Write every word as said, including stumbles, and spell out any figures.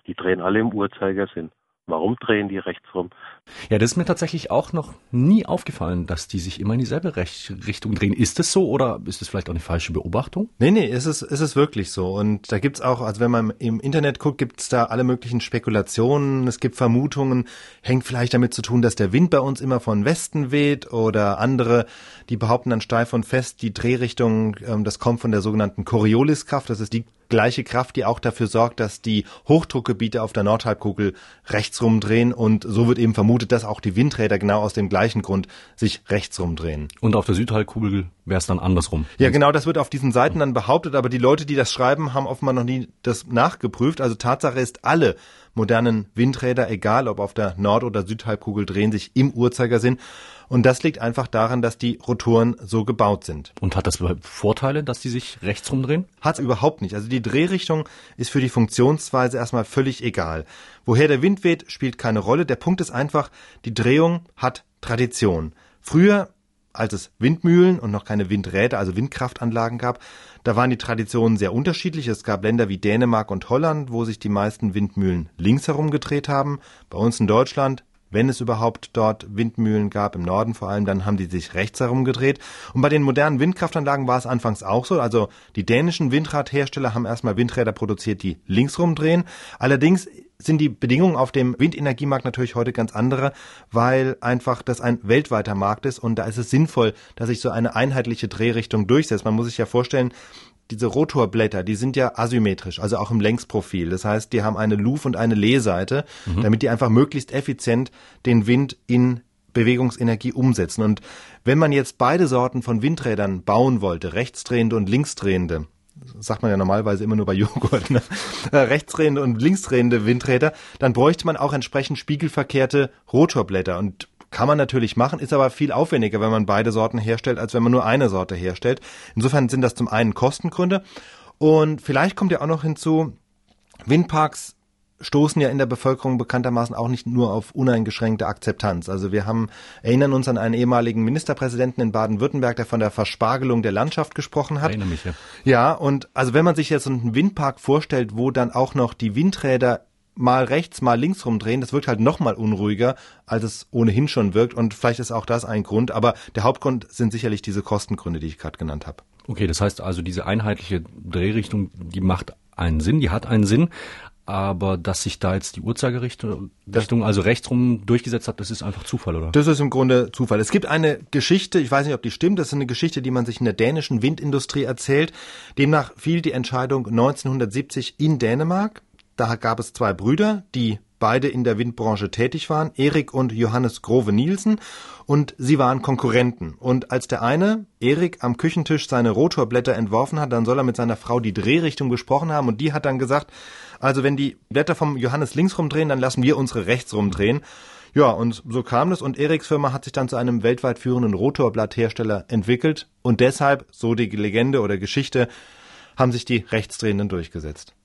Die drehen alle im Uhrzeigersinn. Warum drehen die rechts rum? Ja, das ist mir tatsächlich auch noch nie aufgefallen, dass die sich immer in dieselbe Rech- Richtung drehen. Ist das so oder ist das vielleicht auch eine falsche Beobachtung? Nee, nee, es ist, es ist wirklich so. Und da gibt's auch, also wenn man im Internet guckt, gibt's da alle möglichen Spekulationen. Es gibt Vermutungen, hängt vielleicht damit zu tun, dass der Wind bei uns immer von Westen weht, oder andere, die behaupten dann steif und fest, die Drehrichtung, ähm, das kommt von der sogenannten Corioliskraft. Das ist die gleiche Kraft, die auch dafür sorgt, dass die Hochdruckgebiete auf der Nordhalbkugel rechts rumdrehen, und so wird eben vermutet, dass auch die Windräder genau aus dem gleichen Grund sich rechts rumdrehen. Und auf der Südhalbkugel wäre es dann andersrum. Ja, genau, das wird auf diesen Seiten dann behauptet, aber die Leute, die das schreiben, haben offenbar noch nie das nachgeprüft. Also Tatsache ist, alle modernen Windräder, egal ob auf der Nord- oder Südhalbkugel, drehen sich im Uhrzeigersinn. Und das liegt einfach daran, dass die Rotoren so gebaut sind. Und hat das Vorteile, dass die sich rechts rumdrehen? Hat's überhaupt nicht. Also die Drehrichtung ist für die Funktionsweise erstmal völlig egal. Woher der Wind weht, spielt keine Rolle. Der Punkt ist einfach, die Drehung hat Tradition. Früher, als es Windmühlen und noch keine Windräder, also Windkraftanlagen gab, da waren die Traditionen sehr unterschiedlich. Es gab Länder wie Dänemark und Holland, wo sich die meisten Windmühlen links herum gedreht haben. Bei uns in Deutschland, wenn es überhaupt dort Windmühlen gab, im Norden vor allem, dann haben die sich rechts herum gedreht. Und bei den modernen Windkraftanlagen war es anfangs auch so. Also die dänischen Windradhersteller haben erstmal Windräder produziert, die links rumdrehen. Allerdings sind die Bedingungen auf dem Windenergiemarkt natürlich heute ganz andere, weil einfach das ein weltweiter Markt ist, und da ist es sinnvoll, dass sich so eine einheitliche Drehrichtung durchsetzt. Man muss sich ja vorstellen, diese Rotorblätter, die sind ja asymmetrisch, also auch im Längsprofil. Das heißt, die haben eine Luf- und eine Lehseite, mhm. damit die einfach möglichst effizient den Wind in Bewegungsenergie umsetzen. Und wenn man jetzt beide Sorten von Windrädern bauen wollte, rechtsdrehende und linksdrehende, sagt man ja normalerweise immer nur bei Joghurt, ne? rechtsdrehende und linksdrehende Windräder, dann bräuchte man auch entsprechend spiegelverkehrte Rotorblätter. Und kann man natürlich machen, ist aber viel aufwendiger, wenn man beide Sorten herstellt, als wenn man nur eine Sorte herstellt. Insofern sind das zum einen Kostengründe, und vielleicht kommt ja auch noch hinzu, Windparks stoßen ja in der Bevölkerung bekanntermaßen auch nicht nur auf uneingeschränkte Akzeptanz. Also wir haben, erinnern uns an einen ehemaligen Ministerpräsidenten in Baden-Württemberg, der von der Verspargelung der Landschaft gesprochen hat. Erinnere mich, ja. Ja, und also wenn man sich jetzt einen Windpark vorstellt, wo dann auch noch die Windräder mal rechts, mal links rumdrehen, das wirkt halt noch mal unruhiger, als es ohnehin schon wirkt, und vielleicht ist auch das ein Grund, aber der Hauptgrund sind sicherlich diese Kostengründe, die ich gerade genannt habe. Okay, das heißt also, diese einheitliche Drehrichtung, die macht einen Sinn, die hat einen Sinn, aber dass sich da jetzt die Uhrzeigerrichtung, Richtung, also rechts rum durchgesetzt hat, das ist einfach Zufall, oder? Das ist im Grunde Zufall. Es gibt eine Geschichte, ich weiß nicht, ob die stimmt, das ist eine Geschichte, die man sich in der dänischen Windindustrie erzählt. Demnach fiel die Entscheidung neunzehnhundertsiebzig in Dänemark. Da gab es zwei Brüder, die beide in der Windbranche tätig waren, Erik und Johannes Grove Nielsen, und sie waren Konkurrenten. Und als der eine, Erik, am Küchentisch seine Rotorblätter entworfen hat, dann soll er mit seiner Frau die Drehrichtung besprochen haben, und die hat dann gesagt, also wenn die Blätter vom Johannes links rumdrehen, dann lassen wir unsere rechts rumdrehen. Ja, und so kam es, und Eriks Firma hat sich dann zu einem weltweit führenden Rotorblatthersteller entwickelt, und deshalb, so die Legende oder Geschichte, haben sich die Rechtsdrehenden durchgesetzt.